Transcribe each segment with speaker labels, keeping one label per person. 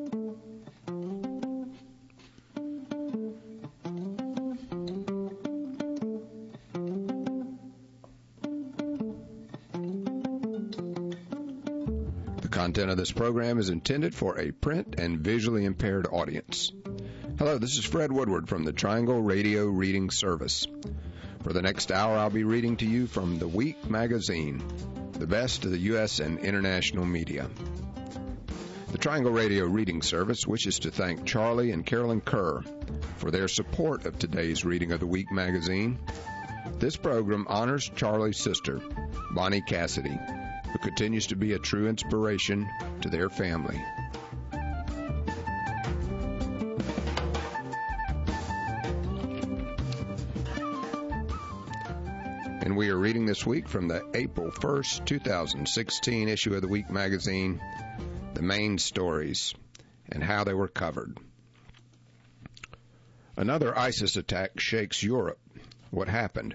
Speaker 1: The content of this program is intended for a print and visually impaired audience. Hello, this is Fred Woodward from the Triangle Radio Reading Service. For the next hour, I'll be reading to you from The Week magazine, the best of the U.S. and international media. The Triangle Radio Reading Service wishes to thank Charlie and Carolyn Kerr for their support of today's reading of The Week magazine. This program honors Charlie's sister, Bonnie Cassidy, who continues to be a true inspiration to their family. And we are reading this week from the April 1st, 2016 issue of The Week magazine, the main stories and how they were covered. Another ISIS attack shakes Europe. What happened?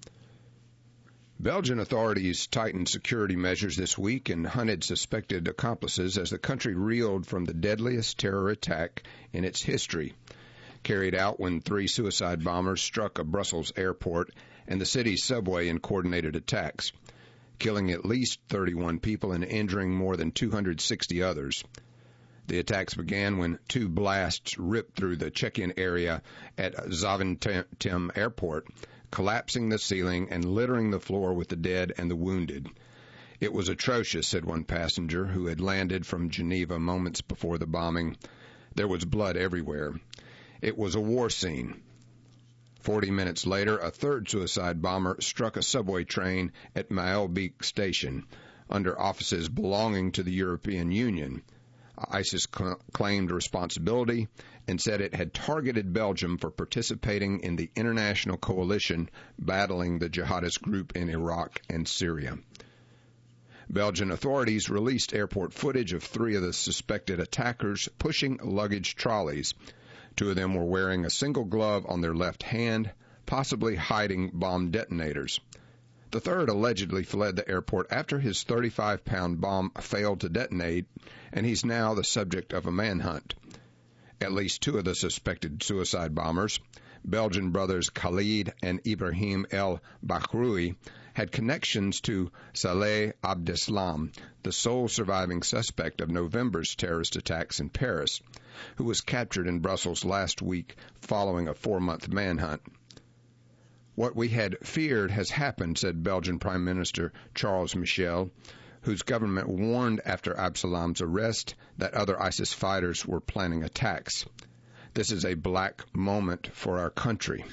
Speaker 1: Belgian authorities tightened security measures this week and hunted suspected accomplices as the country reeled from the deadliest terror attack in its history, carried out when 3 suicide bombers struck a Brussels airport and the city's subway in coordinated attacks, killing at least 31 people and injuring more than 260 others. The attacks began when 2 blasts ripped through the check-in area at Zaventem Airport, collapsing the ceiling and littering the floor with the dead and the wounded. It was atrocious, said one passenger who had landed from Geneva moments before the bombing. There was blood everywhere. It was a war scene. 40 minutes later, a 3rd suicide bomber struck a subway train at Maelbeek Station under offices belonging to the European Union. ISIS claimed responsibility and said it had targeted Belgium for participating in the international coalition battling the jihadist group in Iraq and Syria. Belgian authorities released airport footage of 3 of the suspected attackers pushing luggage trolleys. 2 of them were wearing a single glove on their left hand, possibly hiding bomb detonators. The 3rd allegedly fled the airport after his 35-pound bomb failed to detonate, and he's now the subject of a manhunt. At least 2 of the suspected suicide bombers, Belgian brothers Khalid and Ibrahim El Bakhroui, had connections to Saleh Abdeslam, the sole surviving suspect of November's terrorist attacks in Paris, who was captured in Brussels last week following a 4-month manhunt. What we had feared has happened, said Belgian Prime Minister Charles Michel, whose government warned after Abdelam's arrest that other ISIS fighters were planning attacks. This is a black moment for our country.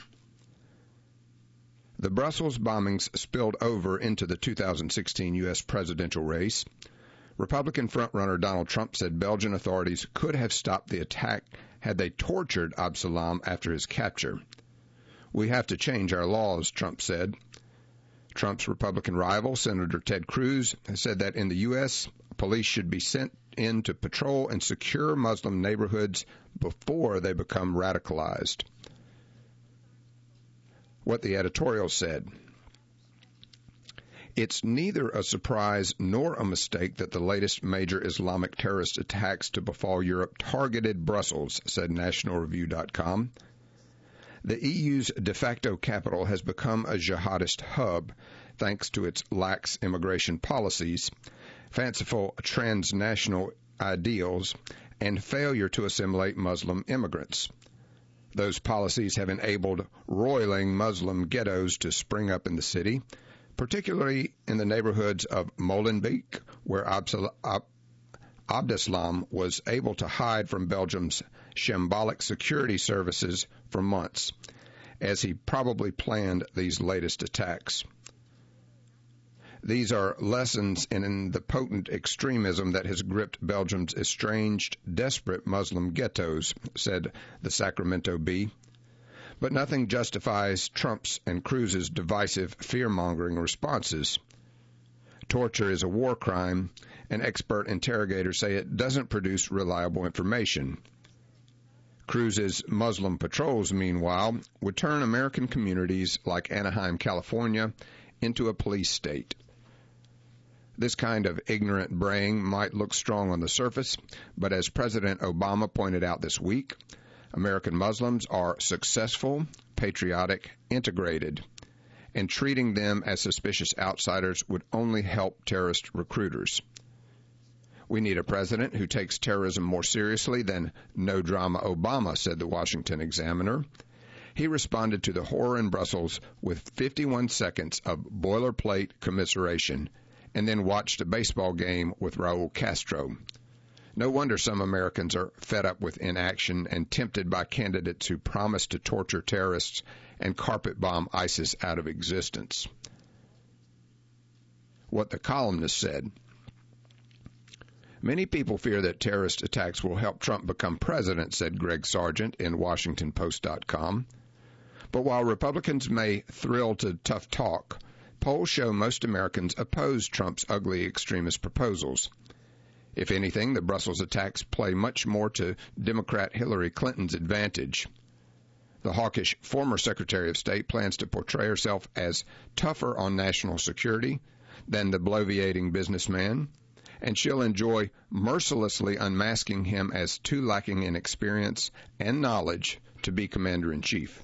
Speaker 1: The Brussels bombings spilled over into the 2016 U.S. presidential race. Republican frontrunner Donald Trump said Belgian authorities could have stopped the attack had they tortured Abdelam after his capture. We have to change our laws, Trump said. Trump's Republican rival, Senator Ted Cruz, has said that in the U.S., police should be sent in to patrol and secure Muslim neighborhoods before they become radicalized. What the editorial said. It's neither a surprise nor a mistake that the latest major Islamic terrorist attacks to befall Europe targeted Brussels, said NationalReview.com. The EU's de facto capital has become a jihadist hub thanks to its lax immigration policies, fanciful transnational ideals, and failure to assimilate Muslim immigrants. Those policies have enabled roiling Muslim ghettos to spring up in the city, particularly in the neighborhoods of Molenbeek, where Abdeslam was able to hide from Belgium's shambolic security services for months, as he probably planned these latest attacks. These are lessons in the potent extremism that has gripped Belgium's estranged, desperate Muslim ghettos, said the Sacramento Bee. But nothing justifies Trump's and Cruz's divisive, fear-mongering responses. Torture is a war crime, and expert interrogators say it doesn't produce reliable information. Cruz's Muslim patrols, meanwhile, would turn American communities like Anaheim, California, into a police state. This kind of ignorant braying might look strong on the surface, but as President Obama pointed out this week, American Muslims are successful, patriotic, integrated, and treating them as suspicious outsiders would only help terrorist recruiters. We need a president who takes terrorism more seriously than no-drama Obama, said the Washington Examiner. He responded to the horror in Brussels with 51 seconds of boilerplate commiseration and then watched a baseball game with Raul Castro. No wonder some Americans are fed up with inaction and tempted by candidates who promise to torture terrorists and carpet bomb ISIS out of existence. What the columnist said. Many people fear that terrorist attacks will help Trump become president, said Greg Sargent in WashingtonPost.com. But while Republicans may thrill to tough talk, polls show most Americans oppose Trump's ugly extremist proposals. If anything, the Brussels attacks play much more to Democrat Hillary Clinton's advantage. The hawkish former Secretary of State plans to portray herself as tougher on national security than the bloviating businessman, and she'll enjoy mercilessly unmasking him as too lacking in experience and knowledge to be commander-in-chief.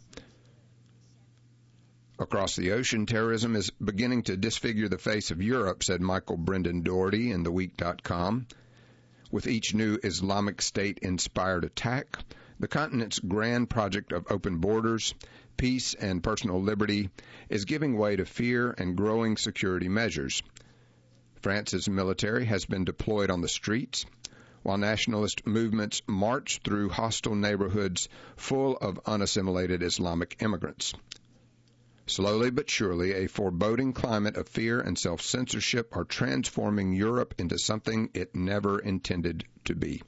Speaker 1: Across the ocean, terrorism is beginning to disfigure the face of Europe, said Michael Brendan Doherty in TheWeek.com. With each new Islamic State-inspired attack, the continent's grand project of open borders, peace, and personal liberty is giving way to fear and growing security measures. France's military has been deployed on the streets, while nationalist movements march through hostile neighborhoods full of unassimilated Islamic immigrants. Slowly but surely, a foreboding climate of fear and self-censorship are transforming Europe into something it never intended to be.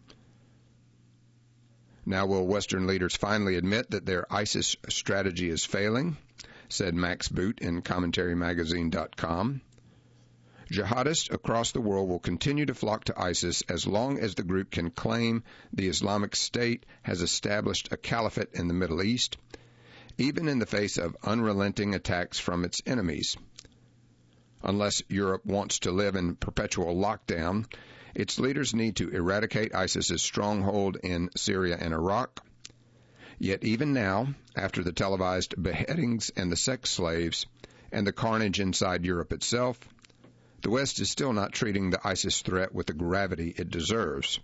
Speaker 1: Now will Western leaders finally admit that their ISIS strategy is failing, said Max Boot in CommentaryMagazine.com. Jihadists across the world will continue to flock to ISIS as long as the group can claim the Islamic State has established a caliphate in the Middle East, even in the face of unrelenting attacks from its enemies. Unless Europe wants to live in perpetual lockdown, its leaders need to eradicate ISIS's stronghold in Syria and Iraq. Yet even now, after the televised beheadings and the sex slaves and the carnage inside Europe itself, the West is still not treating the ISIS threat with the gravity it deserves.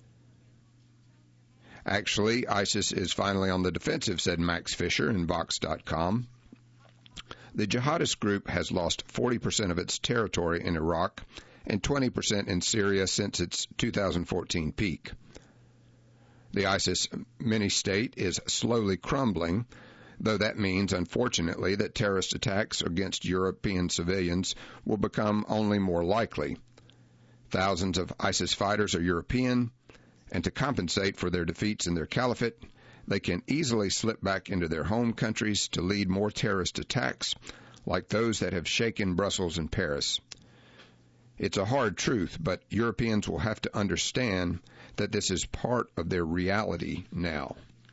Speaker 1: Actually, ISIS is finally on the defensive, said Max Fisher in Vox.com. The jihadist group has lost 40% of its territory in Iraq and 20% in Syria since its 2014 peak. The ISIS mini-state is slowly crumbling, though that means, unfortunately, that terrorist attacks against European civilians will become only more likely. Thousands of ISIS fighters are European, and to compensate for their defeats in their caliphate, they can easily slip back into their home countries to lead more terrorist attacks like those that have shaken Brussels and Paris. It's a hard truth, but Europeans will have to understand that this is part of their reality now.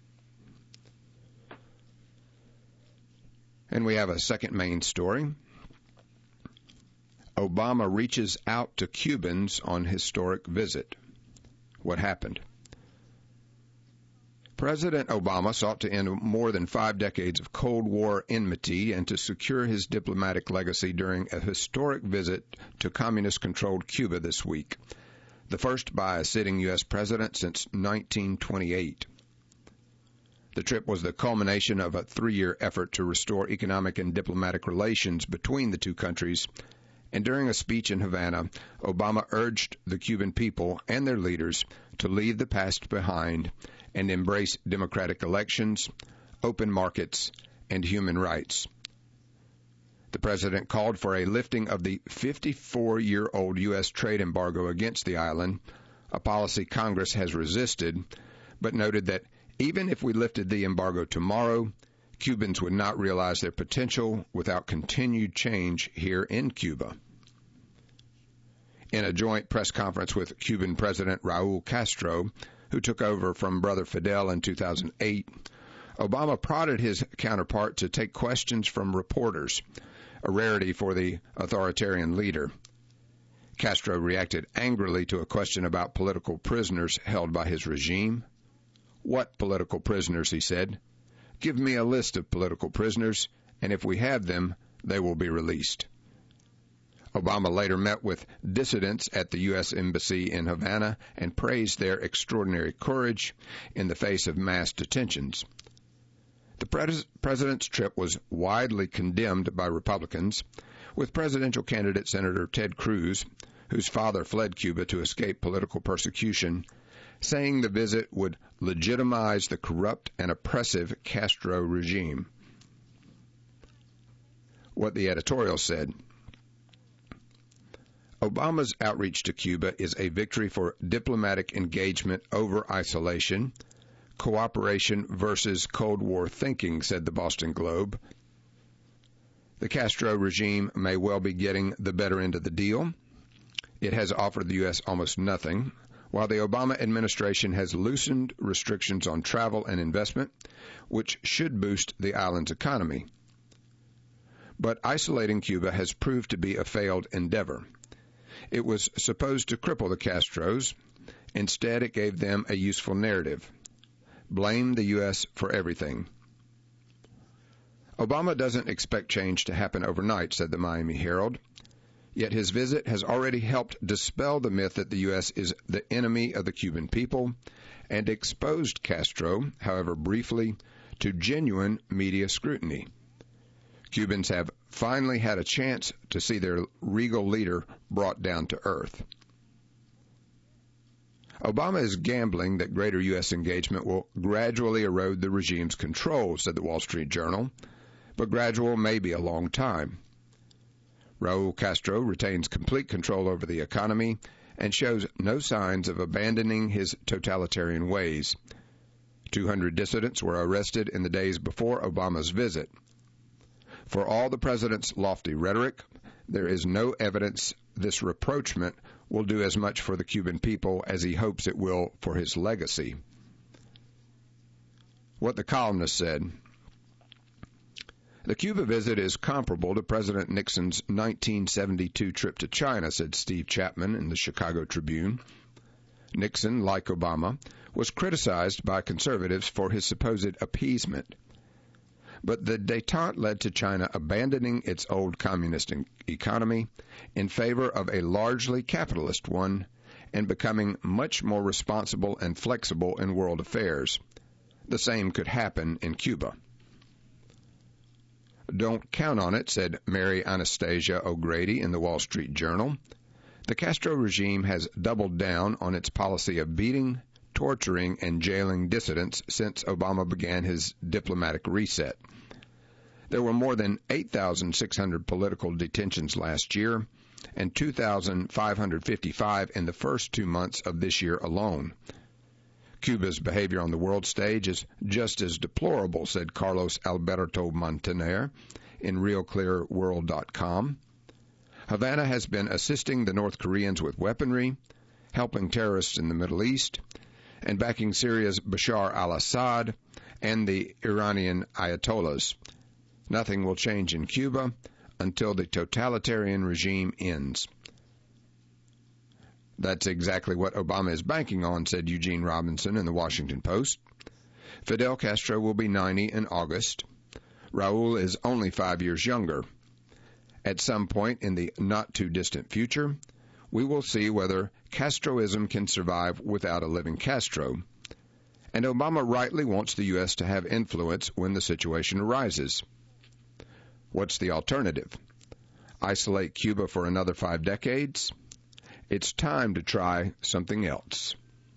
Speaker 1: And we have a second main story. Obama reaches out to Cubans on historic visit. What happened? President Obama sought to end more than 5 decades of Cold War enmity and to secure his diplomatic legacy during a historic visit to communist-controlled Cuba this week, the first by a sitting U.S. president since 1928. The trip was the culmination of a 3-year effort to restore economic and diplomatic relations between the two countries, and during a speech in Havana, Obama urged the Cuban people and their leaders to leave the past behind and embrace democratic elections, open markets, and human rights. The president called for a lifting of the 54-year-old U.S. trade embargo against the island, a policy Congress has resisted, but noted that even if we lifted the embargo tomorrow, Cubans would not realize their potential without continued change here in Cuba. In a joint press conference with Cuban President Raul Castro, who took over from Brother Fidel in 2008, Obama prodded his counterpart to take questions from reporters, a rarity for the authoritarian leader. Castro reacted angrily to a question about political prisoners held by his regime. "What political prisoners?" he said. "Give me a list of political prisoners, and if we have them, they will be released." Obama later met with dissidents at the U.S. Embassy in Havana and praised their extraordinary courage in the face of mass detentions. The president's trip was widely condemned by Republicans, with presidential candidate Senator Ted Cruz, whose father fled Cuba to escape political persecution, saying the visit would legitimize the corrupt and oppressive Castro regime. What the editorial said: Obama's outreach to Cuba is a victory for diplomatic engagement over isolation, cooperation versus Cold War thinking, said the Boston Globe. The Castro regime may well be getting the better end of the deal. It has offered the U.S. almost nothing, while the Obama administration has loosened restrictions on travel and investment, which should boost the island's economy. But isolating Cuba has proved to be a failed endeavor. It was supposed to cripple the Castros. Instead, it gave them a useful narrative. Blame the U.S. for everything. Obama doesn't expect change to happen overnight, said the Miami Herald. Yet his visit has already helped dispel the myth that the U.S. is the enemy of the Cuban people and exposed Castro, however briefly, to genuine media scrutiny. Cubans have finally had a chance to see their regal leader brought down to earth. Obama is gambling that greater U.S. engagement will gradually erode the regime's control, said the Wall Street Journal, but gradual may be a long time. Raul Castro retains complete control over the economy and shows no signs of abandoning his totalitarian ways. 200 dissidents were arrested in the days before Obama's visit. For all the president's lofty rhetoric, there is no evidence this rapprochement will do as much for the Cuban people as he hopes it will for his legacy. What the columnist said: The Cuba visit is comparable to President Nixon's 1972 trip to China, said Steve Chapman in the Chicago Tribune. Nixon, like Obama, was criticized by conservatives for his supposed appeasement. But the détente led to China abandoning its old communist economy in favor of a largely capitalist one and becoming much more responsible and flexible in world affairs. The same could happen in Cuba. Don't count on it, said Mary Anastasia O'Grady in the Wall Street Journal. The Castro regime has doubled down on its policy of beating, torturing, and jailing dissidents since Obama began his diplomatic reset. There were more than 8,600 political detentions last year and 2,555 in the first 2 months of this year alone. Cuba's behavior on the world stage is just as deplorable, said Carlos Alberto Montaner in RealClearWorld.com. Havana has been assisting the North Koreans with weaponry, helping terrorists in the Middle East, and backing Syria's Bashar al-Assad and the Iranian Ayatollahs. Nothing will change in Cuba until the totalitarian regime ends. That's exactly what Obama is banking on, said Eugene Robinson in the Washington Post. Fidel Castro will be 90 in August. Raul is only 5 years younger. At some point in the not-too-distant future, we will see whether Castroism can survive without a living Castro. And Obama rightly wants the U.S. to have influence when the situation arises. What's the alternative? Isolate Cuba for another 5 decades? It's time to try something else.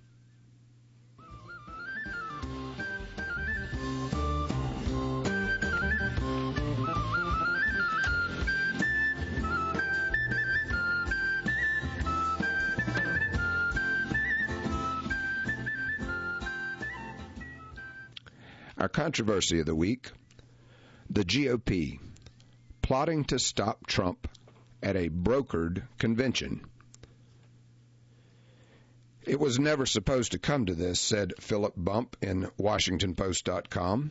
Speaker 1: Our controversy of the week: the GOP plotting to stop Trump at a brokered convention. It was never supposed to come to this, said Philip Bump in WashingtonPost.com.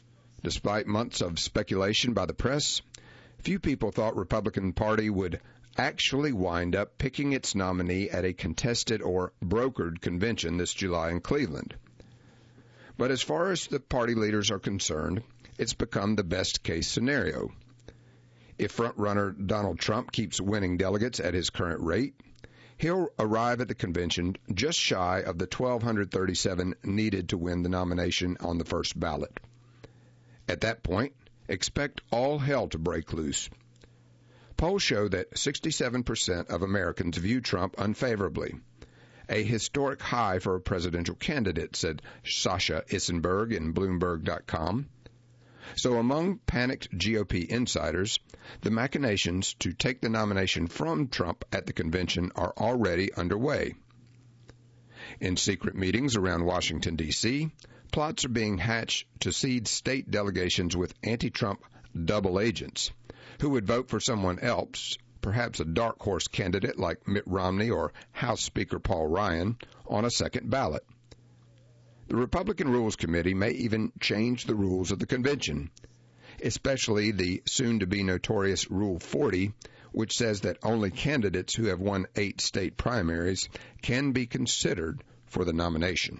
Speaker 1: Despite months of speculation by the press, few people thought Republican Party would actually wind up picking its nominee at a contested or brokered convention this July in Cleveland. But as far as the party leaders are concerned, it's become the best-case scenario. If frontrunner Donald Trump keeps winning delegates at his current rate, he'll arrive at the convention just shy of the 1,237 needed to win the nomination on the first ballot. At that point, expect all hell to break loose. Polls show that 67% of Americans view Trump unfavorably, a historic high for a presidential candidate, said Sasha Issenberg in Bloomberg.com. So among panicked GOP insiders, the machinations to take the nomination from Trump at the convention are already underway. In secret meetings around Washington, D.C., plots are being hatched to seed state delegations with anti-Trump double agents who would vote for someone else, perhaps a dark horse candidate like Mitt Romney or House Speaker Paul Ryan, on a second ballot. The Republican Rules Committee may even change the rules of the convention, especially the soon-to-be notorious Rule 40, which says that only candidates who have won 8 state primaries can be considered for the nomination.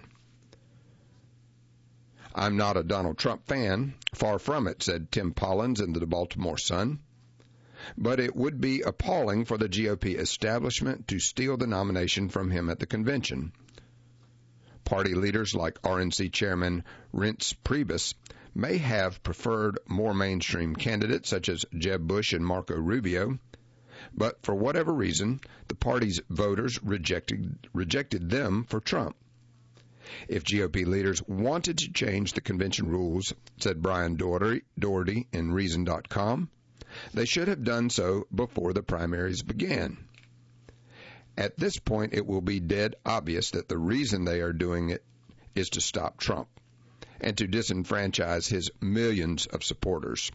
Speaker 1: I'm not a Donald Trump fan, far from it, said Tim Pollins in the Baltimore Sun. But it would be appalling for the GOP establishment to steal the nomination from him at the convention. Party leaders like RNC Chairman Reince Priebus may have preferred more mainstream candidates such as Jeb Bush and Marco Rubio, but for whatever reason, the party's voters rejected them for Trump. If GOP leaders wanted to change the convention rules, said Brian Doherty in Reason.com, they should have done so before the primaries began. At this point, it will be dead obvious that the reason they are doing it is to stop Trump and to disenfranchise his millions of supporters.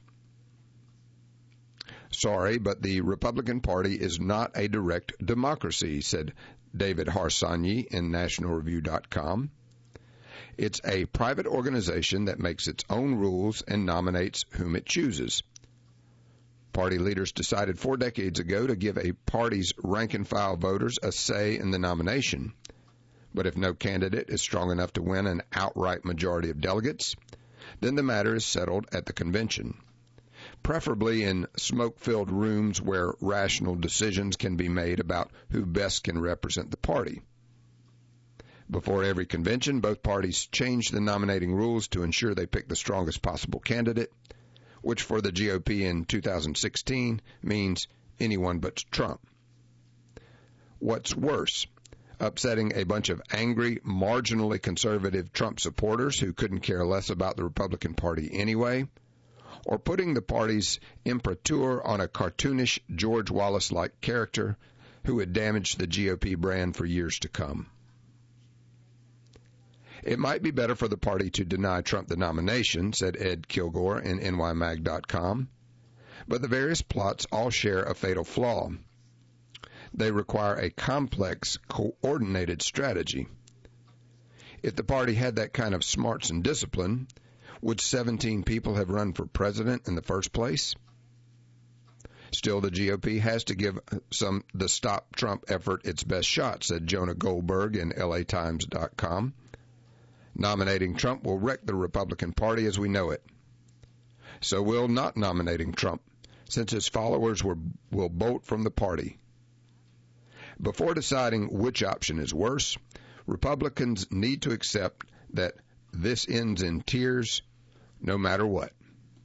Speaker 1: Sorry, but the Republican Party is not a direct democracy, said David Harsanyi in NationalReview.com. It's a private organization that makes its own rules and nominates whom it chooses. Party leaders decided 4 decades ago to give a party's rank-and-file voters a say in the nomination. But if no candidate is strong enough to win an outright majority of delegates, then the matter is settled at the convention, preferably in smoke-filled rooms where rational decisions can be made about who best can represent the party. Before every convention, both parties change the nominating rules to ensure they pick the strongest possible candidate, which for the GOP in 2016 means anyone but Trump. What's worse, upsetting a bunch of angry, marginally conservative Trump supporters who couldn't care less about the Republican Party anyway, or putting the party's imprimatur on a cartoonish George Wallace-like character who would damage the GOP brand for years to come. It might be better for the party to deny Trump the nomination, said Ed Kilgore in NYMag.com, but the various plots all share a fatal flaw. They require a complex, coordinated strategy. If the party had that kind of smarts and discipline, would 17 people have run for president in the first place? Still, the GOP has to give the Stop Trump effort its best shot, said Jonah Goldberg in LATimes.com. Nominating Trump will wreck the Republican Party as we know it. So will not nominating Trump, since his followers will bolt from the party. Before deciding which option is worse, Republicans need to accept that this ends in tears no matter what.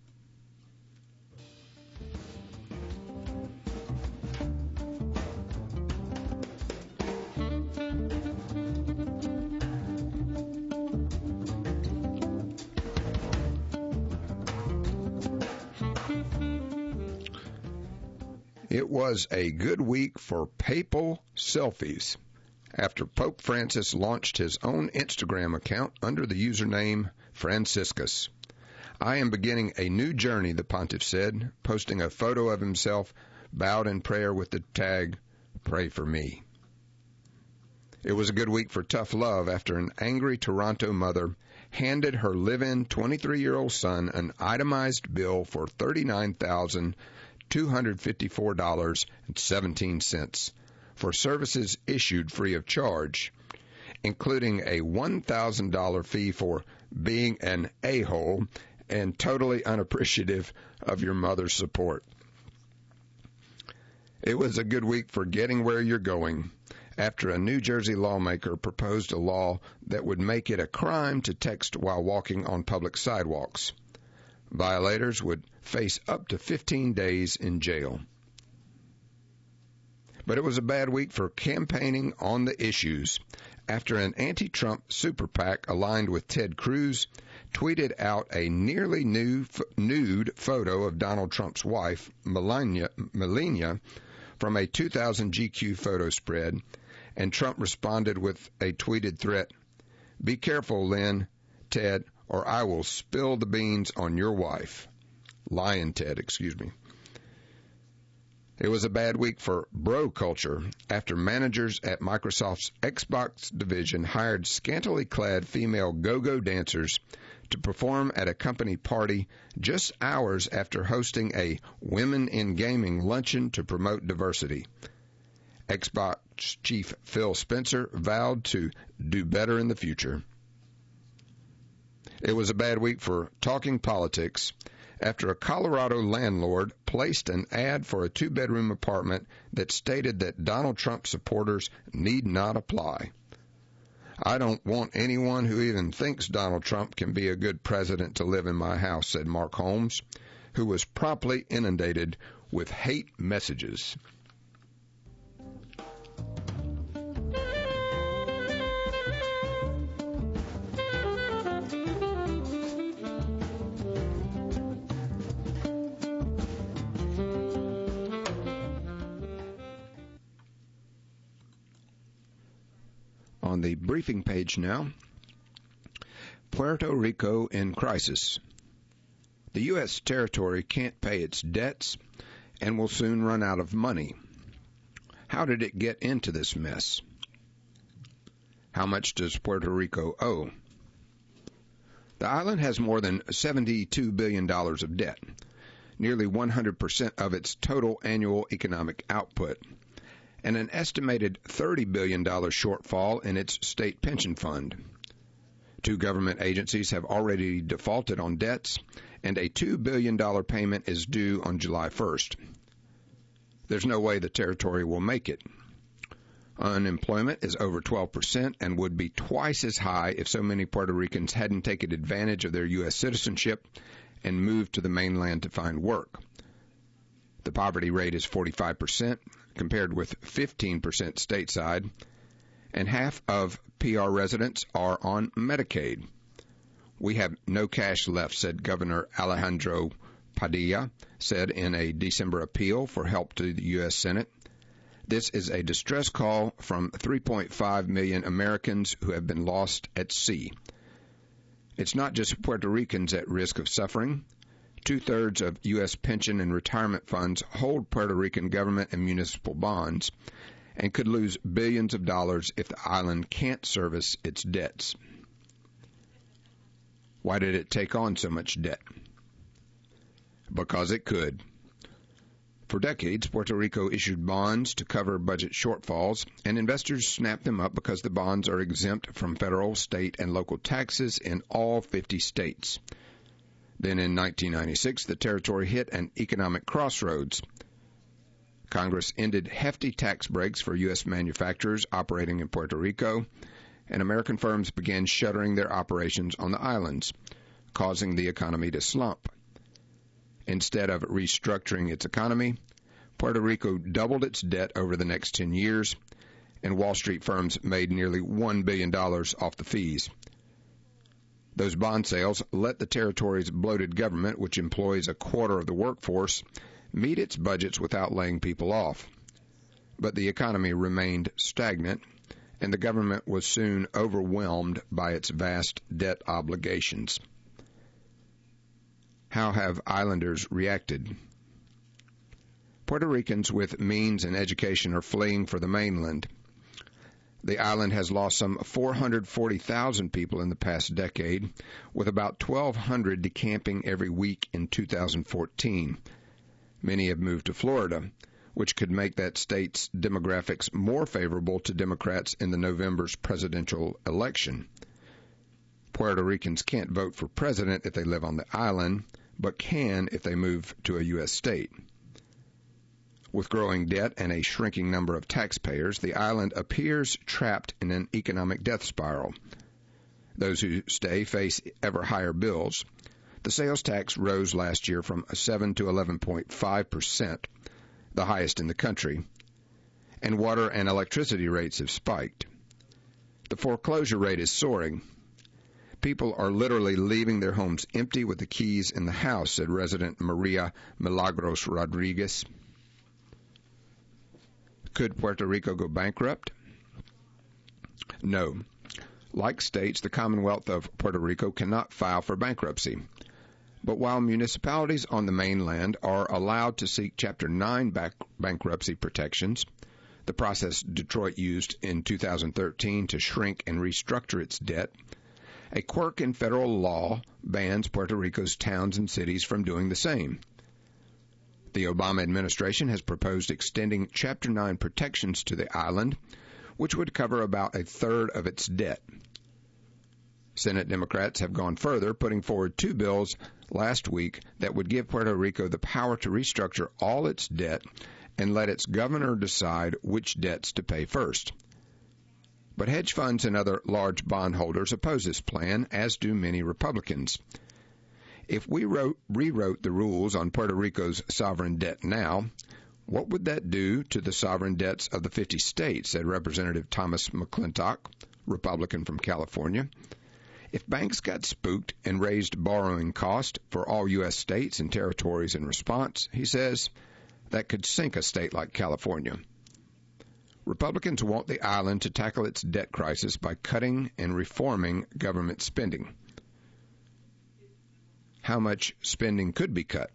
Speaker 1: It was a good week for papal selfies after Pope Francis launched his own Instagram account under the username Franciscus. I am beginning a new journey, the pontiff said, posting a photo of himself bowed in prayer with the tag, "Pray for me." It was a good week for tough love after an angry Toronto mother handed her live-in 23-year-old son an itemized bill for $39,000 $254.17 for services issued free of charge, including a $1,000 fee for being an a-hole and totally unappreciative of your mother's support. It was a good week for getting where you're going after a New Jersey lawmaker proposed a law that would make it a crime to text while walking on public sidewalks. Violators would face up to 15 days in jail. But it was a bad week for campaigning on the issues after an anti-Trump super PAC aligned with Ted Cruz tweeted out a nearly nude photo of Donald Trump's wife, Melania, from a 2000 GQ photo spread, and Trump responded with a tweeted threat, "Be careful, Lynn, Ted, or I will spill the beans on your wife." Lion Ted, excuse me. It was a bad week for bro culture after managers at Microsoft's Xbox division hired scantily clad female go-go dancers to perform at a company party just hours after hosting a Women in Gaming luncheon to promote diversity. Xbox chief Phil Spencer vowed to do better in the future. It was a bad week for talking politics after a Colorado landlord placed an ad for a two-bedroom apartment that stated that Donald Trump supporters need not apply. "I don't want anyone who even thinks Donald Trump can be a good president to live in my house," said Mark Holmes, who was promptly inundated with hate messages. On the briefing page now, Puerto Rico in crisis. The U.S. territory can't pay its debts and will soon run out of money. How did it get into this mess? How much does Puerto Rico owe? The island has more than $72 billion of debt, nearly 100% of its total annual economic output, and an estimated $30 billion shortfall in its state pension fund. Two government agencies have already defaulted on debts, and a $2 billion payment is due on July 1st. There's no way the territory will make it. Unemployment is over 12% and would be twice as high if so many Puerto Ricans hadn't taken advantage of their U.S. citizenship and moved to the mainland to find work. The poverty rate is 45%, compared with 15% stateside, and half of PR residents are on Medicaid. "We have no cash left," said Governor Alejandro Padilla said in a December appeal for help to the U.S. Senate. "This is a distress call from 3.5 million Americans who have been lost at sea." It's not just Puerto Ricans at risk of suffering. 2/3 of U.S. pension and retirement funds hold Puerto Rican government and municipal bonds and could lose billions of dollars if the island can't service its debts. Why did it take on so much debt? Because it could. For decades, Puerto Rico issued bonds to cover budget shortfalls, and investors snapped them up because the bonds are exempt from federal, state, and local taxes in all 50 states. Then in 1996, the territory hit an economic crossroads. Congress ended hefty tax breaks for U.S. manufacturers operating in Puerto Rico, and American firms began shuttering their operations on the islands, causing the economy to slump. Instead of restructuring its economy, Puerto Rico doubled its debt over the next 10 years, and Wall Street firms made nearly $1 billion off the fees. Those bond sales let the territory's bloated government, which employs a quarter of the workforce, meet its budgets without laying people off. But the economy remained stagnant, and the government was soon overwhelmed by its vast debt obligations. How have islanders reacted? Puerto Ricans with means and education are fleeing for the mainland. The island has lost some 440,000 people in the past decade, with about 1,200 decamping every week in 2014. Many have moved to Florida, which could make that state's demographics more favorable to Democrats in the November's presidential election. Puerto Ricans can't vote for president if they live on the island, but can if they move to a U.S. state. With growing debt and a shrinking number of taxpayers, the island appears trapped in an economic death spiral. Those who stay face ever higher bills. The sales tax rose last year from 7 to 11.5%, the highest in the country, and water and electricity rates have spiked. The foreclosure rate is soaring. People are literally leaving their homes empty with the keys in the house, said resident Maria Milagros Rodriguez. Could Puerto Rico go bankrupt? No. Like states, the Commonwealth of Puerto Rico cannot file for bankruptcy. But while municipalities on the mainland are allowed to seek Chapter 9 bankruptcy protections, the process Detroit used in 2013 to shrink and restructure its debt, a quirk in federal law bans Puerto Rico's towns and cities from doing the same. The Obama administration has proposed extending Chapter 9 protections to the island, which would cover about a third of its debt. Senate Democrats have gone further, putting forward 2 bills last week that would give Puerto Rico the power to restructure all its debt and let its governor decide which debts to pay first. But hedge funds and other large bondholders oppose this plan, as do many Republicans. If we rewrote the rules on Puerto Rico's sovereign debt now, what would that do to the sovereign debts of the 50 states, said Representative Thomas McClintock, Republican from California. If banks got spooked and raised borrowing costs for all U.S. states and territories in response, he says, that could sink a state like California. Republicans want the island to tackle its debt crisis by cutting and reforming government spending. How much spending could be cut?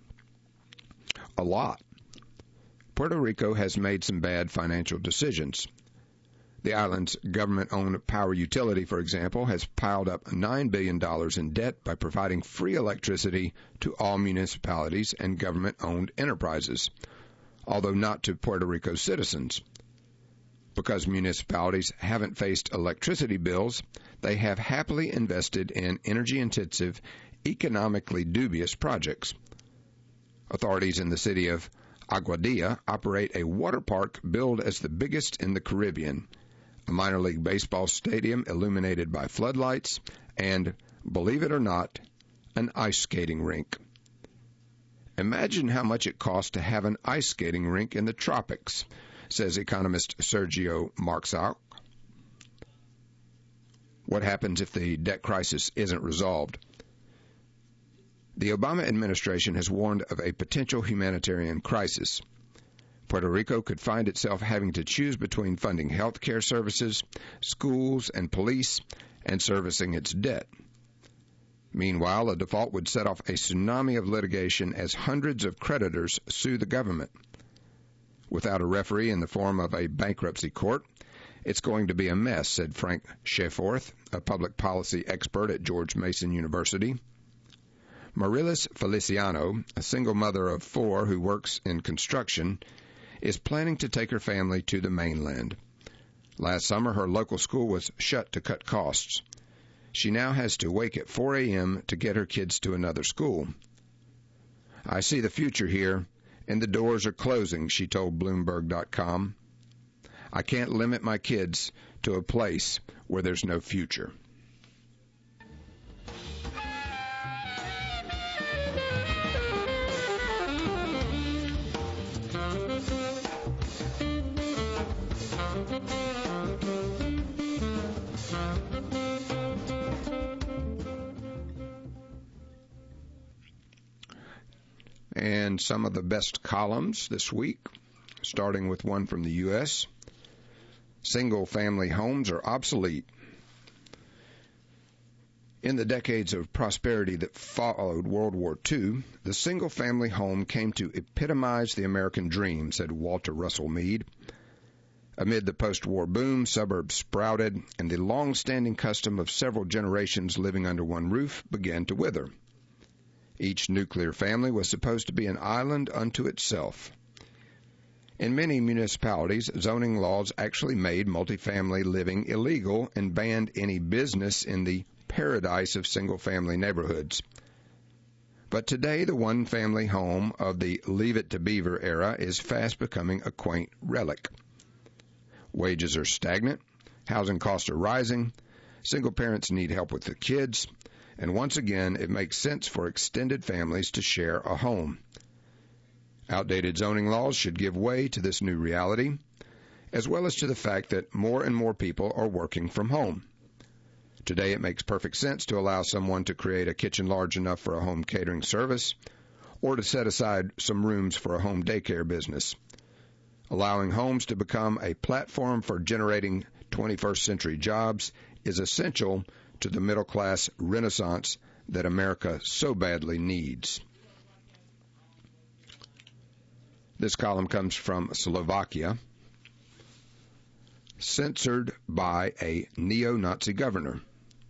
Speaker 1: A lot. Puerto Rico has made some bad financial decisions. The island's government-owned power utility, for example, has piled up $9 billion in debt by providing free electricity to all municipalities and government-owned enterprises, although not to Puerto Rico citizens. Because municipalities haven't faced electricity bills, they have happily invested in energy-intensive, economically dubious projects. Authorities in the city of Aguadilla operate a water park billed as the biggest in the Caribbean, a minor league baseball stadium illuminated by floodlights, and, believe it or not, an ice skating rink. Imagine how much it costs to have an ice skating rink in the tropics, says economist Sergio Marxach. What happens if the debt crisis isn't resolved? The Obama administration has warned of a potential humanitarian crisis. Puerto Rico could find itself having to choose between funding health care services, schools, and police, and servicing its debt. Meanwhile, a default would set off a tsunami of litigation as hundreds of creditors sue the government. Without a referee in the form of a bankruptcy court, it's going to be a mess, said Frank Schaforth, a public policy expert at George Mason University. Marilis Feliciano, a single mother of 4 who works in construction, is planning to take her family to the mainland. Last summer, her local school was shut to cut costs. She now has to wake at 4 a.m. to get her kids to another school. I see the future here, and the doors are closing, she told Bloomberg.com. I can't limit my kids to a place where there's no future. And some of the best columns this week, starting with one from the U.S. Single-family homes are obsolete. In the decades of prosperity that followed World War II, the single-family home came to epitomize the American dream, said Walter Russell Mead. Amid the post-war boom, suburbs sprouted, and the long-standing custom of several generations living under one roof began to wither. Each nuclear family was supposed to be an island unto itself. In many municipalities, zoning laws actually made multifamily living illegal and banned any business in the paradise of single-family neighborhoods. But today, the one-family home of the Leave It to Beaver era is fast becoming a quaint relic. Wages are stagnant, housing costs are rising, single parents need help with the kids, and once again, it makes sense for extended families to share a home. Outdated zoning laws should give way to this new reality, as well as to the fact that more and more people are working from home. Today, it makes perfect sense to allow someone to create a kitchen large enough for a home catering service, or to set aside some rooms for a home daycare business. Allowing homes to become a platform for generating 21st century jobs is essential to the middle-class renaissance that America so badly needs. This column comes from Slovakia. Censored by a neo-Nazi governor.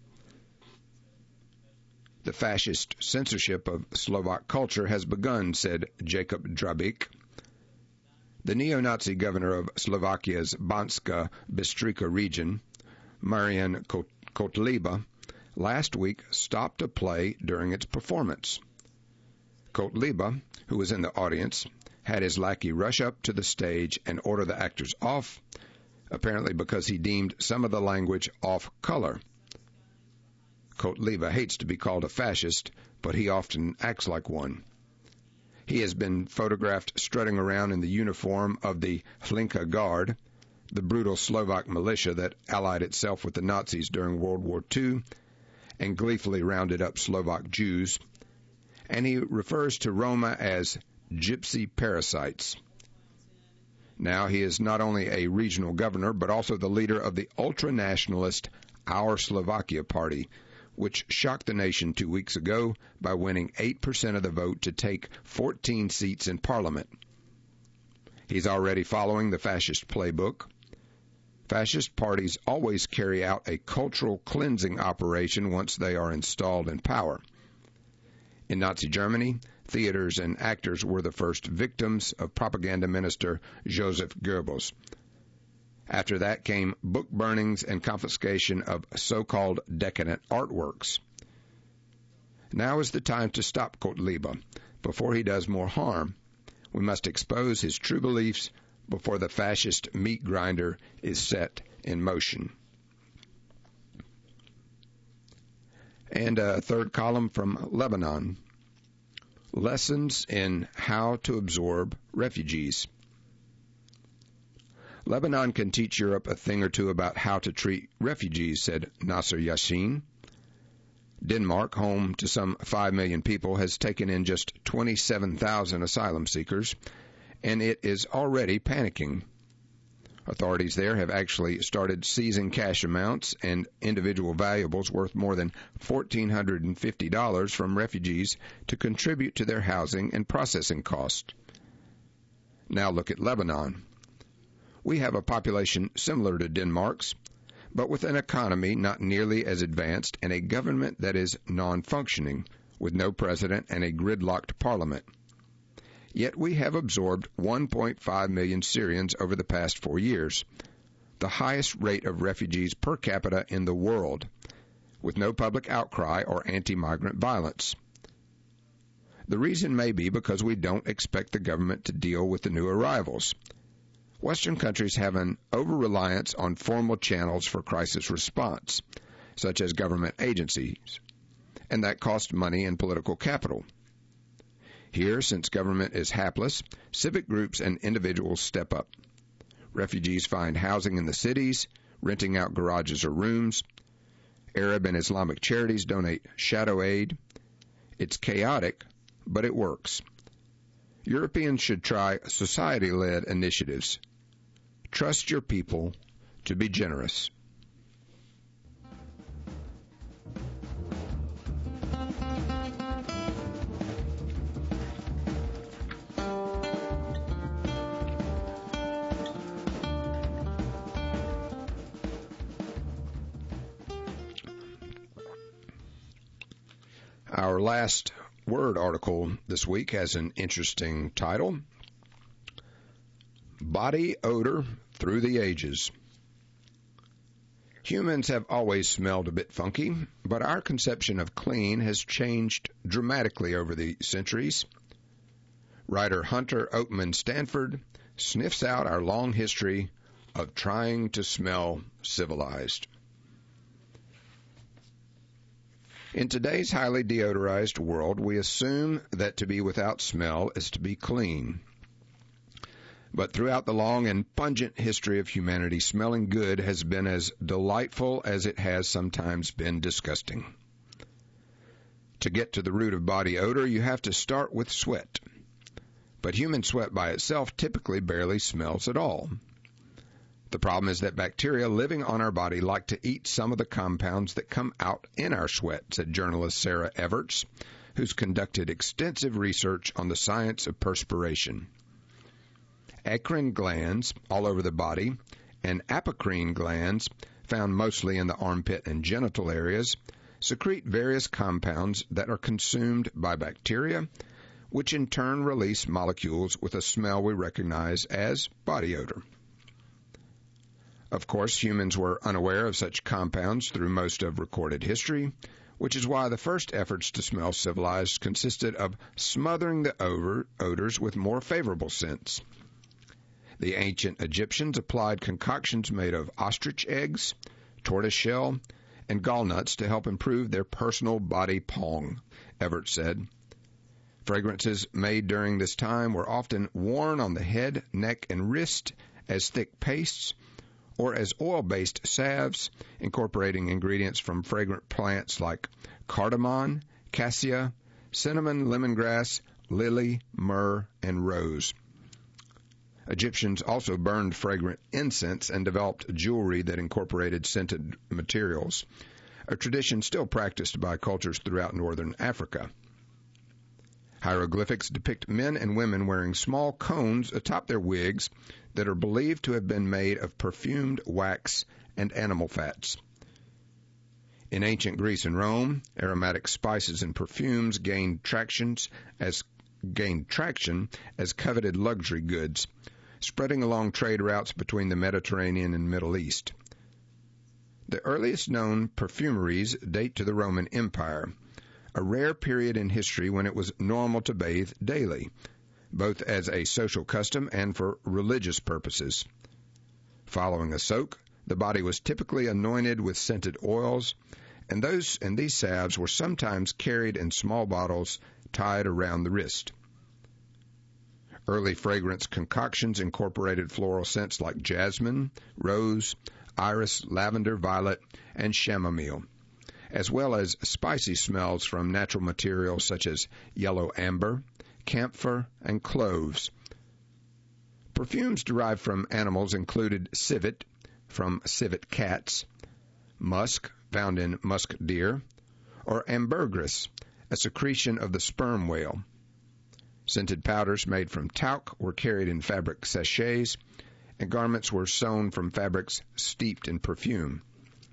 Speaker 1: The fascist censorship of Slovak culture has begun, said Jacob Drabik. The neo-Nazi governor of Slovakia's Banska Bystrica region, Marian Kotleba, last week stopped a play during its performance. Kotleba, who was in the audience, had his lackey rush up to the stage and order the actors off, apparently because he deemed some of the language off-color. Kotleba hates to be called a fascist, but he often acts like one. He has been photographed strutting around in the uniform of the Hlinka Guard, the brutal Slovak militia that allied itself with the Nazis during World War II and gleefully rounded up Slovak Jews, and he refers to Roma as gypsy parasites. Now he is not only a regional governor, but also the leader of the ultra-nationalist Our Slovakia party, which shocked the nation 2 weeks ago by winning 8% of the vote to take 14 seats in parliament. He's already following the fascist playbook. Fascist parties always carry out a cultural cleansing operation once they are installed in power. In Nazi Germany, theaters and actors were the first victims of propaganda minister Joseph Goebbels. After that came book burnings and confiscation of so-called decadent artworks. Now is the time to stop Kotleba before he does more harm. We must expose his true beliefs before the fascist meat grinder is set in motion. And a third column from Lebanon. Lessons in how to absorb refugees. Lebanon can teach Europe a thing or two about how to treat refugees, said Nasser Yassin. Denmark, home to some 5 million people, has taken in just 27,000 asylum seekers, and it is already panicking. Authorities there have actually started seizing cash amounts and individual valuables worth more than $1,450 from refugees to contribute to their housing and processing costs. Now look at Lebanon. We have a population similar to Denmark's, but with an economy not nearly as advanced and a government that is non-functioning, with no president and a gridlocked parliament. Yet we have absorbed 1.5 million Syrians over the past 4 years, the highest rate of refugees per capita in the world, with no public outcry or anti-migrant violence. The reason may be because we don't expect the government to deal with the new arrivals. Western countries have an over-reliance on formal channels for crisis response, such as government agencies, and that costs money and political capital. Here, since government is hapless, civic groups and individuals step up. Refugees find housing in the cities, renting out garages or rooms. Arab and Islamic charities donate shadow aid. It's chaotic, but it works. Europeans should try society-led initiatives. Trust your people to be generous. Our last Word article this week has an interesting title: Body Odor Through the Ages. Humans have always smelled a bit funky, but our conception of clean has changed dramatically over the centuries. Writer Hunter Oatman Stanford sniffs out our long history of trying to smell civilized. In today's highly deodorized world, we assume that to be without smell is to be clean. But throughout the long and pungent history of humanity, smelling good has been as delightful as it has sometimes been disgusting. To get to the root of body odor, you have to start with sweat. But human sweat by itself typically barely smells at all. The problem is that bacteria living on our body like to eat some of the compounds that come out in our sweat, said journalist Sarah Everts, who's conducted extensive research on the science of perspiration. Eccrine glands all over the body and apocrine glands, found mostly in the armpit and genital areas, secrete various compounds that are consumed by bacteria, which in turn release molecules with a smell we recognize as body odor. Of course, humans were unaware of such compounds through most of recorded history, which is why the first efforts to smell civilized consisted of smothering the odors with more favorable scents. The ancient Egyptians applied concoctions made of ostrich eggs, tortoiseshell, and gallnuts to help improve their personal body pong, Everett said. Fragrances made during this time were often worn on the head, neck, and wrist as thick pastes or as oil-based salves, incorporating ingredients from fragrant plants like cardamom, cassia, cinnamon, lemongrass, lily, myrrh, and rose. Egyptians also burned fragrant incense and developed jewelry that incorporated scented materials, a tradition still practiced by cultures throughout northern Africa. Hieroglyphics depict men and women wearing small cones atop their wigs that are believed to have been made of perfumed wax and animal fats. In ancient Greece and Rome, aromatic spices and perfumes gained traction as coveted luxury goods, spreading along trade routes between the Mediterranean and Middle East. The earliest known perfumeries date to the Roman Empire, a rare period in history when it was normal to bathe daily, both as a social custom and for religious purposes. Following a soak, the body was typically anointed with scented oils, and these salves were sometimes carried in small bottles tied around the wrist. Early fragrance concoctions incorporated floral scents like jasmine, rose, iris, lavender, violet, and chamomile, as well as spicy smells from natural materials such as yellow amber, camphor, and cloves. Perfumes derived from animals included civet, from civet cats, musk, found in musk deer, or ambergris, a secretion of the sperm whale. Scented powders made from talc were carried in fabric sachets, and garments were sewn from fabrics steeped in perfume.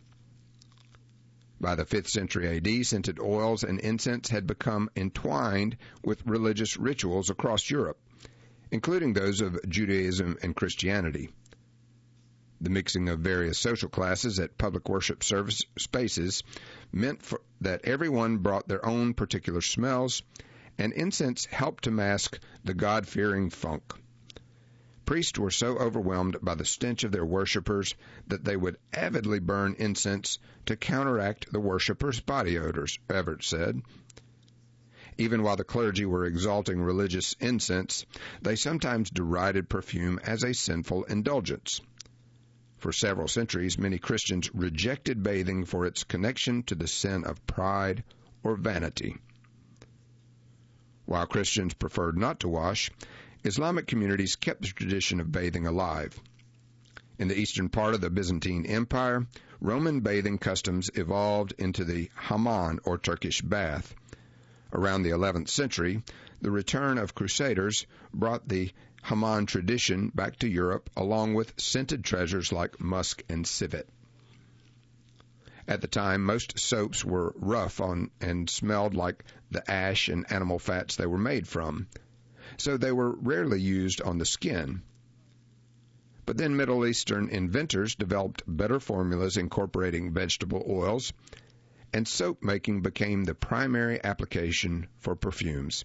Speaker 1: By the 5th century AD, scented oils and incense had become entwined with religious rituals across Europe, including those of Judaism and Christianity. The mixing of various social classes at public worship service spaces meant that everyone brought their own particular smells, and incense helped to mask the God-fearing funk. Priests were so overwhelmed by the stench of their worshippers that they would avidly burn incense to counteract the worshippers' body odors, Everett said. Even while the clergy were exalting religious incense, they sometimes derided perfume as a sinful indulgence. For several centuries, many Christians rejected bathing for its connection to the sin of pride or vanity. While Christians preferred not to wash, Islamic communities kept the tradition of bathing alive. In the eastern part of the Byzantine Empire, Roman bathing customs evolved into the hammam, or Turkish bath. Around the 11th century, the return of Crusaders brought the hammam tradition back to Europe, along with scented treasures like musk and civet. At the time, most soaps were rough and smelled like the ash and animal fats they were made from, so they were rarely used on the skin. But then Middle Eastern inventors developed better formulas incorporating vegetable oils, and soap making became the primary application for perfumes.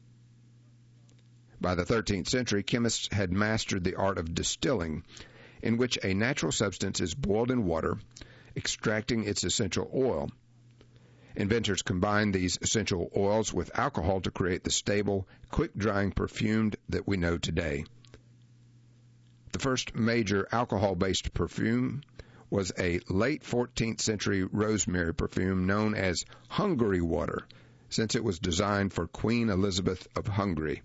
Speaker 1: By the 13th century, chemists had mastered the art of distilling, in which a natural substance is boiled in water, extracting its essential oil. Inventors combined these essential oils with alcohol to create the stable, quick-drying perfume that we know today. The first major alcohol-based perfume was a late 14th century rosemary perfume known as Hungary water, since it was designed for Queen Elizabeth of Hungary.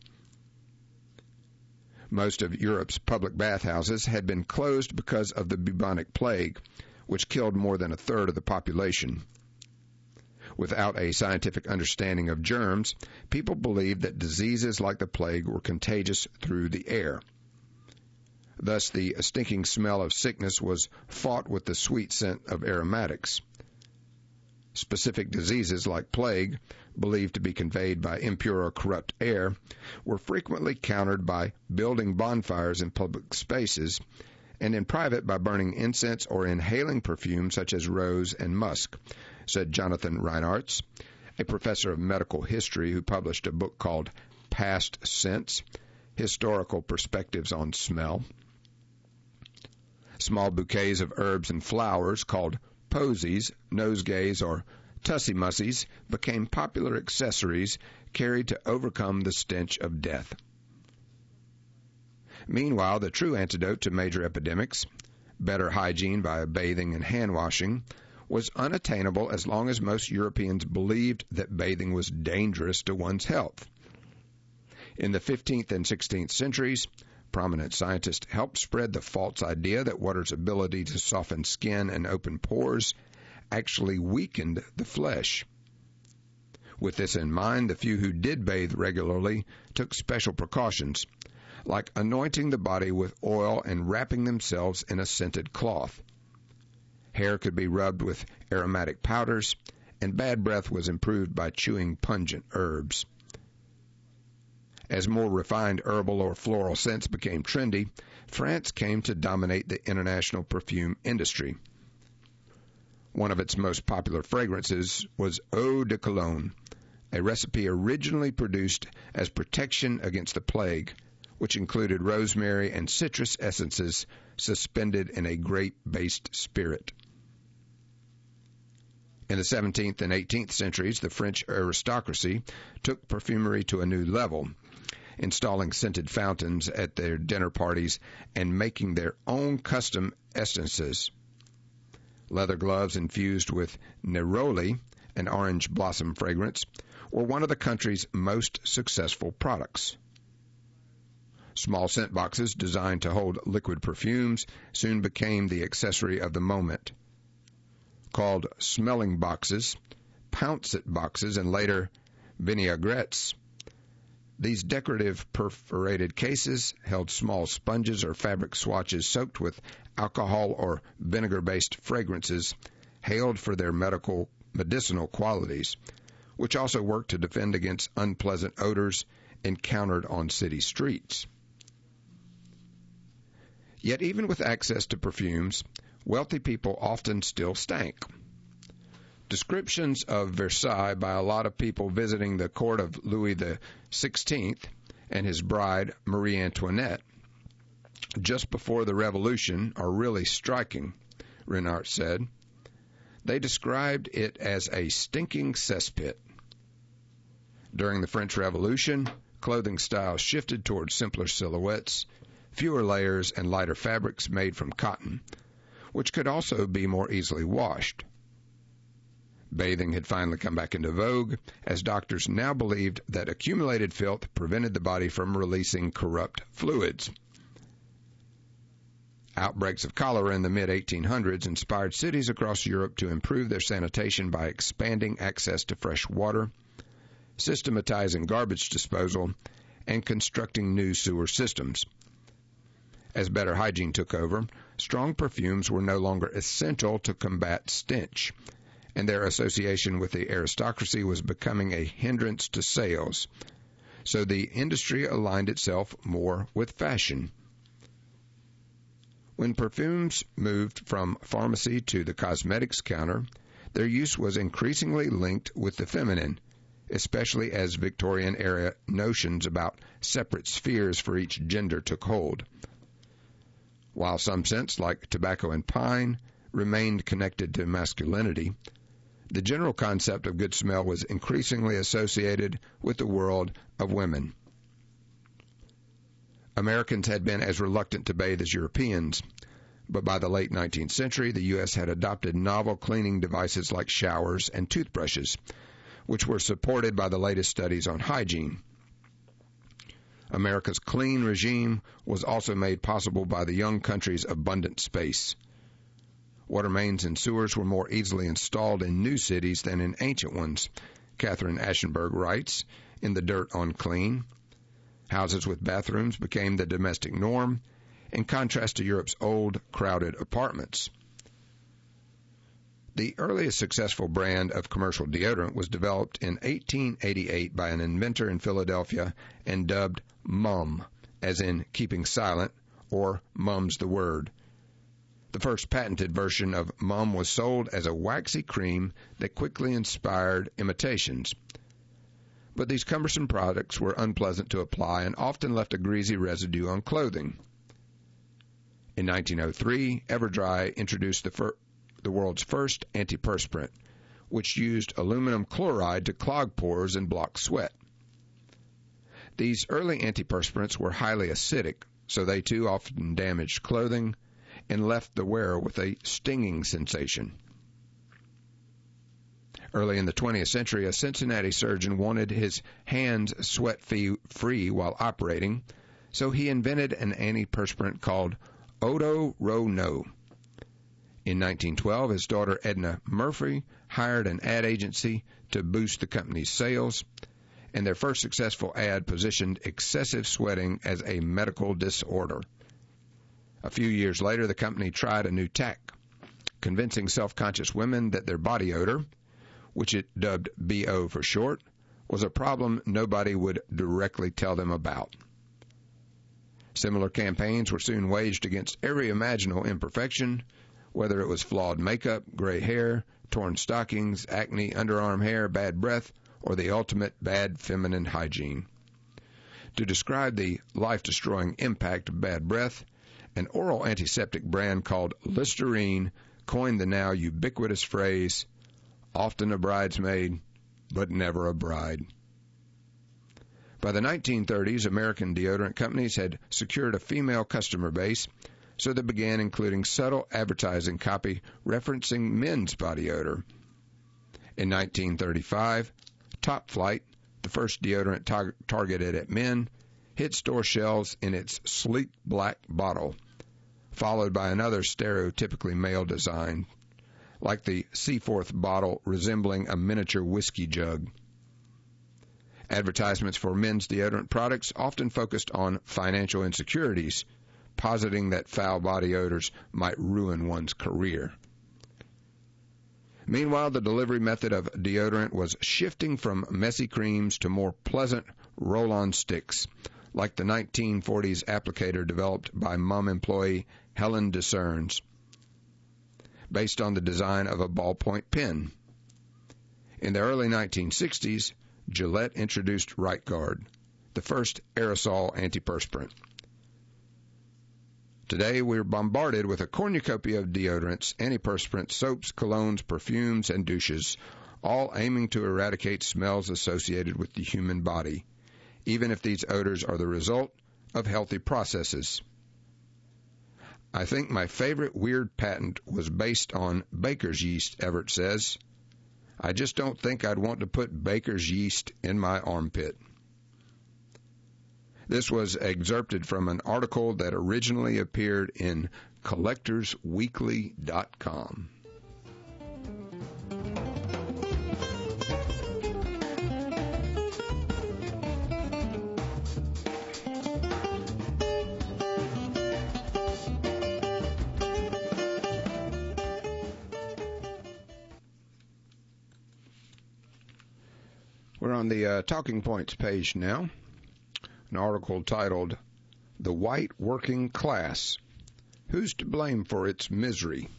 Speaker 1: Most of Europe's public bathhouses had been closed because of the bubonic plague, which killed more than a third of the population. Without a scientific understanding of germs, people believed that diseases like the plague were contagious through the air. Thus, the stinking smell of sickness was fought with the sweet scent of aromatics. Specific diseases like plague, believed to be conveyed by impure or corrupt air, were frequently countered by building bonfires in public spaces, and in private by burning incense or inhaling perfumes such as rose and musk, said Jonathan Reinartz, a professor of medical history who published a book called Past Scents: Historical Perspectives on Smell. Small bouquets of herbs and flowers called posies, nosegays, or tussie-mussies became popular accessories carried to overcome the stench of death. Meanwhile, the true antidote to major epidemics, better hygiene by bathing and hand-washing, was unattainable as long as most Europeans believed that bathing was dangerous to one's health. In the 15th and 16th centuries, prominent scientists helped spread the false idea that water's ability to soften skin and open pores actually weakened the flesh. With this in mind, the few who did bathe regularly took special precautions, like anointing the body with oil and wrapping themselves in a scented cloth. Hair could be rubbed with aromatic powders, and bad breath was improved by chewing pungent herbs. As more refined herbal or floral scents became trendy, France came to dominate the international perfume industry. One of its most popular fragrances was Eau de Cologne, a recipe originally produced as protection against the plague, which included rosemary and citrus essences suspended in a grape-based spirit. In the 17th and 18th centuries, the French aristocracy took perfumery to a new level, installing scented fountains at their dinner parties and making their own custom essences. Leather gloves infused with neroli, an orange blossom fragrance, were one of the country's most successful products. Small scent boxes designed to hold liquid perfumes soon became the accessory of the moment. Called smelling boxes, pouncet boxes, and later vinaigrettes, these decorative perforated cases held small sponges or fabric swatches soaked with alcohol or vinegar-based fragrances hailed for their medicinal qualities, which also worked to defend against unpleasant odors encountered on city streets. Yet even with access to perfumes, wealthy people often still stank. Descriptions of Versailles by a lot of people visiting the court of Louis XVI and his bride, Marie Antoinette, just before the Revolution are really striking, Reinhardt said. They described it as a stinking cesspit. During the French Revolution, clothing styles shifted towards simpler silhouettes, fewer layers, and lighter fabrics made from cotton, which could also be more easily washed. Bathing had finally come back into vogue, as doctors now believed that accumulated filth prevented the body from releasing corrupt fluids. Outbreaks of cholera in the mid-1800s inspired cities across Europe to improve their sanitation by expanding access to fresh water, systematizing garbage disposal, and constructing new sewer systems. As better hygiene took over, strong perfumes were no longer essential to combat stench, and their association with the aristocracy was becoming a hindrance to sales. So the industry aligned itself more with fashion. When perfumes moved from pharmacy to the cosmetics counter, their use was increasingly linked with the feminine, especially as Victorian-era notions about separate spheres for each gender took hold. While some scents, like tobacco and pine, remained connected to masculinity, the general concept of good smell was increasingly associated with the world of women. Americans had been as reluctant to bathe as Europeans, but by the late 19th century, the U.S. had adopted novel cleaning devices like showers and toothbrushes, which were supported by the latest studies on hygiene. America's clean regime was also made possible by the young country's abundant space. Water mains and sewers were more easily installed in new cities than in ancient ones, Catherine Ashenberg writes in The Dirt on Clean. Houses with bathrooms became the domestic norm, in contrast to Europe's old, crowded apartments. The earliest successful brand of commercial deodorant was developed in 1888 by an inventor in Philadelphia and dubbed Mum, as in keeping silent, or Mum's the word. The first patented version of Mum was sold as a waxy cream that quickly inspired imitations. But these cumbersome products were unpleasant to apply and often left a greasy residue on clothing. In 1903, EverDry introduced the world's first antiperspirant, which used aluminum chloride to clog pores and block sweat. These early antiperspirants were highly acidic, so they too often damaged clothing and left the wearer with a stinging sensation. Early in the 20th century, a Cincinnati surgeon wanted his hands sweat-free while operating, so he invented an antiperspirant called Odo-Ro-No. In 1912, his daughter Edna Murphy hired an ad agency to boost the company's sales, and their first successful ad positioned excessive sweating as a medical disorder. A few years later, the company tried a new tack, convincing self-conscious women that their body odor, which it dubbed BO for short, was a problem nobody would directly tell them about. Similar campaigns were soon waged against every imaginable imperfection, whether it was flawed makeup, gray hair, torn stockings, acne, underarm hair, bad breath, or the ultimate bad feminine hygiene. To describe the life-destroying impact of bad breath, an oral antiseptic brand called Listerine coined the now ubiquitous phrase, often a bridesmaid, but never a bride. By the 1930s, American deodorant companies had secured a female customer base, so they began including subtle advertising copy referencing men's body odor. In 1935, Top Flight, the first deodorant targeted at men, hit store shelves in its sleek black bottle, followed by another stereotypically male design, like the Seaforth bottle resembling a miniature whiskey jug. Advertisements for men's deodorant products often focused on financial insecurities, positing that foul body odors might ruin one's career. Meanwhile, the delivery method of deodorant was shifting from messy creams to more pleasant roll-on sticks, like the 1940s applicator developed by Mum employee Helen Discernes, based on the design of a ballpoint pen. In the early 1960s, Gillette introduced Right Guard, the first aerosol antiperspirant. Today, we're bombarded with a cornucopia of deodorants, antiperspirants, soaps, colognes, perfumes, and douches, all aiming to eradicate smells associated with the human body, even if these odors are the result of healthy processes. I think my favorite weird patent was based on baker's yeast, Everett says. I just don't think I'd want to put baker's yeast in my armpit. This was excerpted from an article that originally appeared in CollectorsWeekly.com. We're on the Talking Points page now. An article titled, "The White Working Class. Who's to blame for its misery?"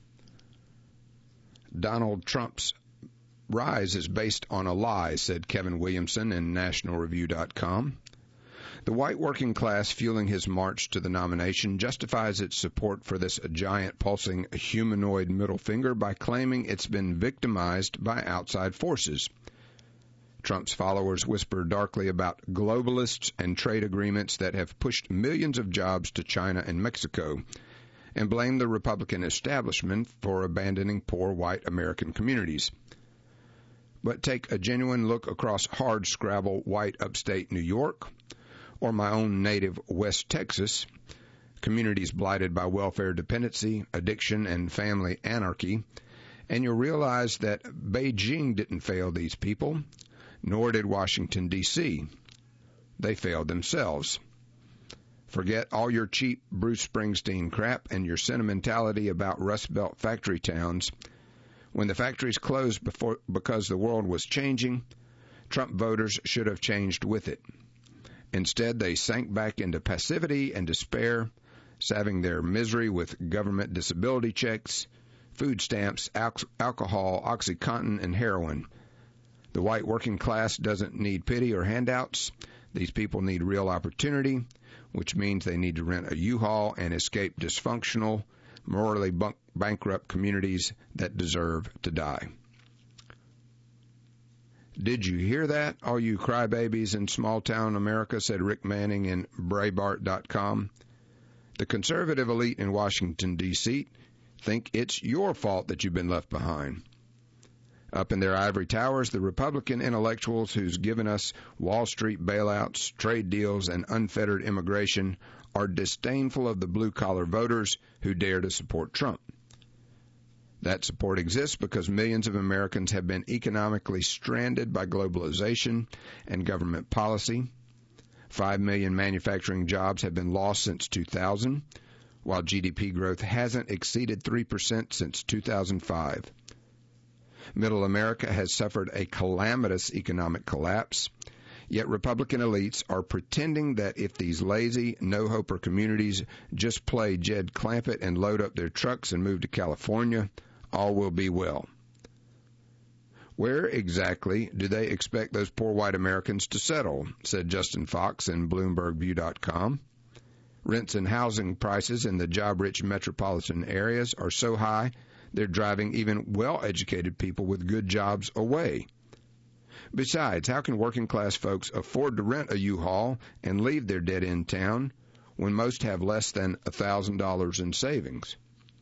Speaker 1: Donald Trump's rise is based on a lie, said Kevin Williamson in NationalReview.com. The white working class fueling his march to the nomination justifies its support for this giant pulsing humanoid middle finger by claiming it's been victimized by outside forces. Trump's followers whisper darkly about globalists and trade agreements that have pushed millions of jobs to China and Mexico, and blame the Republican establishment for abandoning poor white American communities. But take a genuine look across hard-scrabble white upstate New York, or my own native West Texas, communities blighted by welfare dependency, addiction, and family anarchy, and you'll realize that Beijing didn't fail these people, nor did Washington, D.C. They failed themselves. Forget all your cheap Bruce Springsteen crap and your sentimentality about Rust Belt factory towns. When the factories closed because the world was changing, Trump voters should have changed with it. Instead, they sank back into passivity and despair, salving their misery with government disability checks, food stamps, alcohol, OxyContin, and heroin. The white working class doesn't need pity or handouts. These people need real opportunity, which means they need to rent a U-Haul and escape dysfunctional, morally bankrupt communities that deserve to die. Did you hear that, all you crybabies in small-town America, said Rick Manning in Breitbart.com. The conservative elite in Washington, D.C. think it's your fault that you've been left behind. Up in their ivory towers, the Republican intellectuals who's given us Wall Street bailouts, trade deals, and unfettered immigration are disdainful of the blue-collar voters who dare to support Trump. That support exists because millions of Americans have been economically stranded by globalization and government policy. 5 million manufacturing jobs have been lost since 2000, while GDP growth hasn't exceeded 3% since 2005. Middle America has suffered a calamitous economic collapse, yet Republican elites are pretending that if these lazy, no-hoper communities just play Jed Clampett and load up their trucks and move to California, all will be well. Where exactly do they expect those poor white Americans to settle, said Justin Fox in BloombergView.com. Rents and housing prices in the job-rich metropolitan areas are so high they're driving even well-educated people with good jobs away. Besides, how can working-class folks afford to rent a U-Haul and leave their dead-end town when most have less than $1,000 in savings?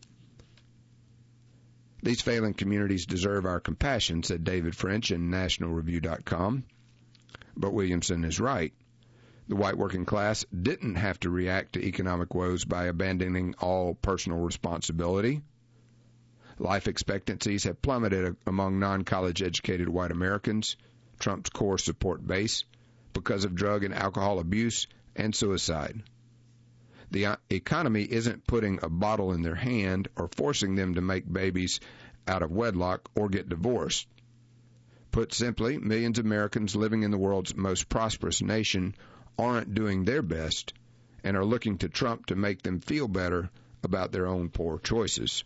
Speaker 1: These failing communities deserve our compassion, said David French in NationalReview.com. But Williamson is right. The white working class didn't have to react to economic woes by abandoning all personal responsibility. Life expectancies have plummeted among non-college educated white Americans, Trump's core support base, because of drug and alcohol abuse and suicide. The economy isn't putting a bottle in their hand or forcing them to make babies out of wedlock or get divorced. Put simply, millions of Americans living in the world's most prosperous nation aren't doing their best and are looking to Trump to make them feel better about their own poor choices.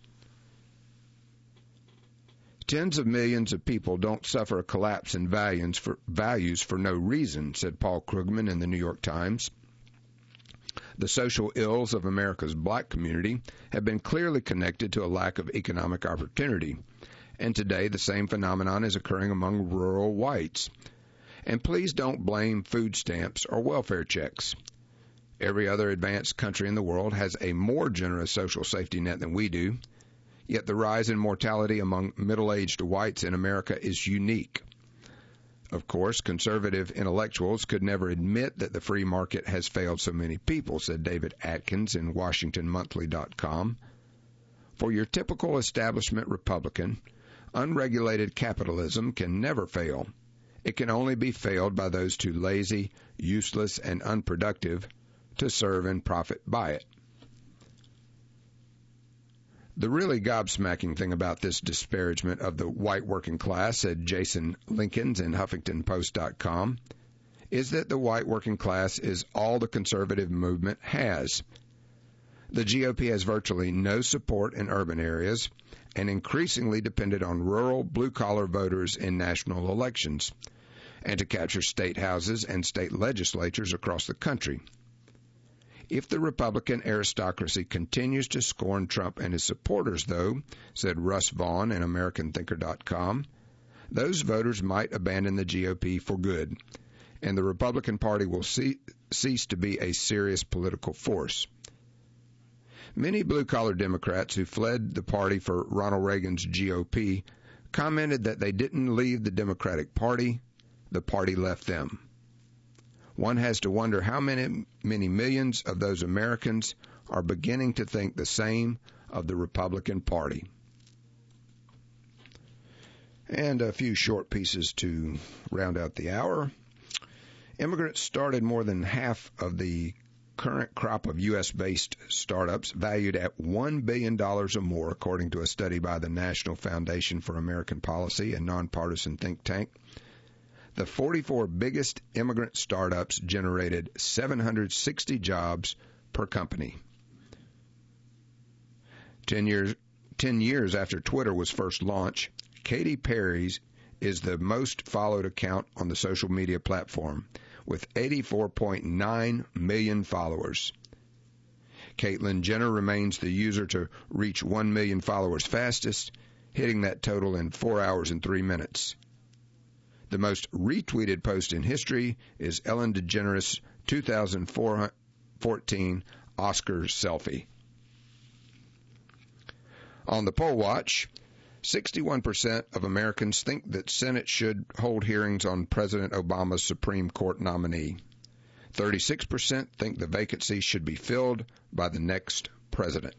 Speaker 1: Tens of millions of people don't suffer a collapse in values for no reason, said Paul Krugman in the New York Times. The social ills of America's black community have been clearly connected to a lack of economic opportunity, and today the same phenomenon is occurring among rural whites. And please don't blame food stamps or welfare checks. Every other advanced country in the world has a more generous social safety net than we do, yet the rise in mortality among middle-aged whites in America is unique. Of course, conservative intellectuals could never admit that the free market has failed so many people, said David Atkins in WashingtonMonthly.com. For your typical establishment Republican, unregulated capitalism can never fail. It can only be failed by those too lazy, useless, and unproductive to serve and profit by it. The really gobsmacking thing about this disparagement of the white working class, said Jason Linkins in HuffingtonPost.com, is that the white working class is all the conservative movement has. The GOP has virtually no support in urban areas and increasingly depended on rural blue-collar voters in national elections and to capture state houses and state legislatures across the country. If the Republican aristocracy continues to scorn Trump and his supporters, though, said Russ Vaughn in AmericanThinker.com, those voters might abandon the GOP for good, and the Republican Party will cease to be a serious political force. Many blue-collar Democrats who fled the party for Ronald Reagan's GOP commented that they didn't leave the Democratic Party, the party left them. One has to wonder how many millions of those Americans are beginning to think the same of the Republican Party. And a few short pieces to round out the hour. Immigrants started more than half of the current crop of U.S.-based startups valued at $1 billion or more, according to a study by the National Foundation for American Policy, a nonpartisan think tank. The 44 biggest immigrant startups generated 760 jobs per company. 10 years after Twitter was first launched, Katy Perry's is the most followed account on the social media platform, with 84.9 million followers. Caitlyn Jenner remains the user to reach 1 million followers fastest, hitting that total in 4 hours and 3 minutes. The most retweeted post in history is Ellen DeGeneres' 2014 Oscar selfie. On the poll watch, 61% of Americans think that Senate should hold hearings on President Obama's Supreme Court nominee. 36% think the vacancy should be filled by the next president.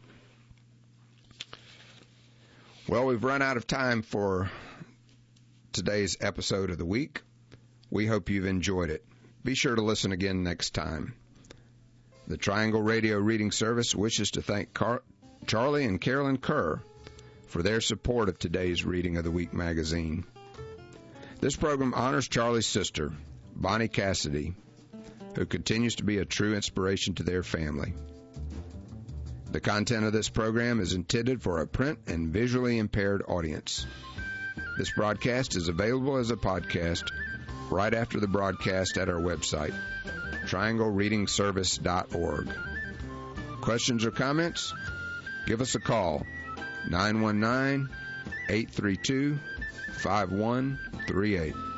Speaker 1: Well, we've run out of time for today's episode of the week. We hope you've enjoyed it. Be sure to listen again next time. The Triangle Radio Reading Service wishes to thank Charlie and Carolyn Kerr for their support of today's Reading of the Week magazine. This program honors Charlie's sister, Bonnie Cassidy, who continues to be a true inspiration to their family. The content of this program is intended for a print and visually impaired audience. This broadcast is available as a podcast right after the broadcast at our website, trianglereadingservice.org. Questions or comments? Give us a call, 919-832-5138.